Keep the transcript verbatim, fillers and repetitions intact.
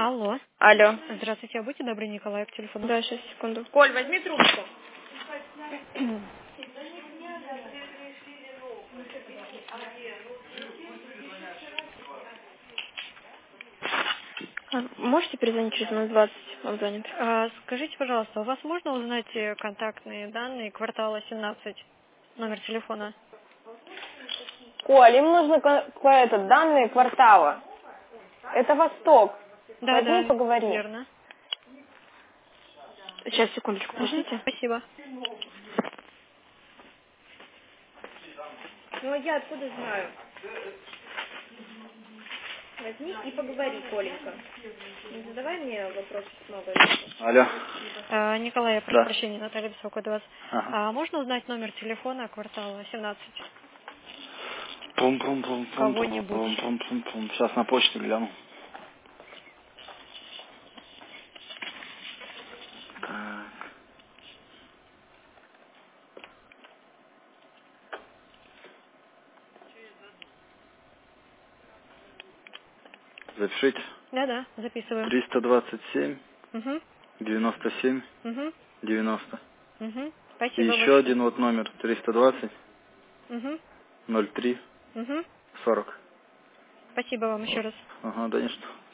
Алло. Алло. Здравствуйте, а будьте добры, Николай, к телефону. Да, сейчас, секунду. Коль, возьми трубку. А, можете перезвонить через минут двадцать? Он занят. А, скажите, пожалуйста, у вас можно узнать э, контактные данные квартала семнадцать, номер телефона? Коль, им нужны ко- ко- этот, данные квартала. Это Восток. Да, Возьми и да, поговори. верно. Сейчас, секундочку, Угу, подождите. спасибо. Ну, а я откуда знаю? Возьми и поговори, Коленька. Не задавай мне вопросов много. Алло. А, Николай, я прошу Да. прощения, Наталья беспокоит вас. Ага. А можно узнать номер телефона квартала семнадцать? пум пум пум пум пум Кого-нибудь. пум пум пум пум Сейчас на почту гляну. Так. Запишите. Да-да, записываю. триста двадцать семь Угу, девяносто семь угу, девяносто. угу. И Спасибо еще большое. один вот номер триста двадцать Угу, ноль три угу. сорок. Спасибо вам еще раз. Ага, да, конечно.